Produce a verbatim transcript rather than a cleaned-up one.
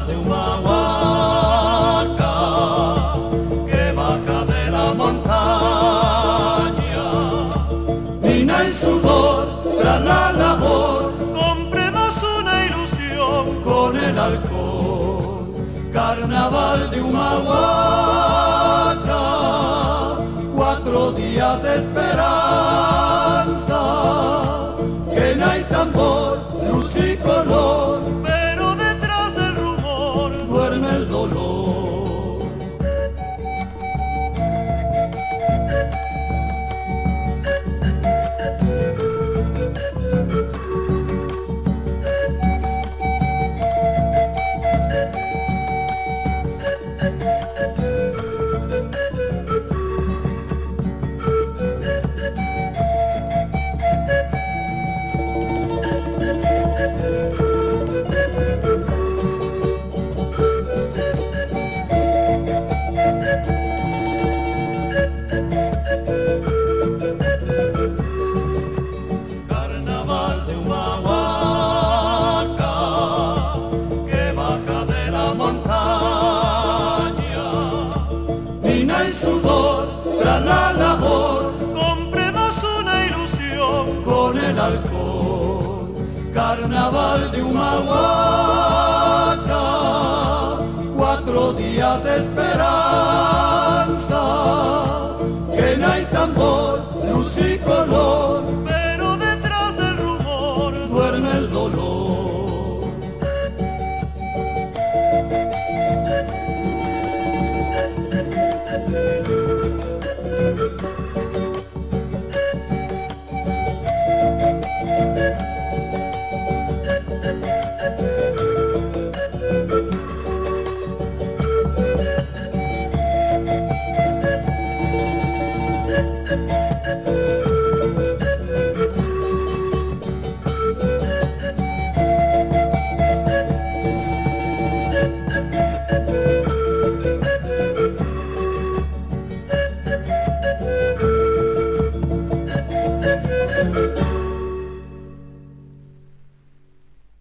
de Humahuaca que baja de la montaña, mina y sudor tras la labor, compremos una ilusión con el alcohol. Carnaval de Humahuaca, cuatro días de esperanza, quena y tambor, luz y color, pero detrás del rumor duerme el dolor. La labor, compremos una ilusión con el alcohol. Carnaval de Humahuaca, cuatro días de esperanza, quena y tambor, luz y color, pero detrás del rumor duerme el dolor.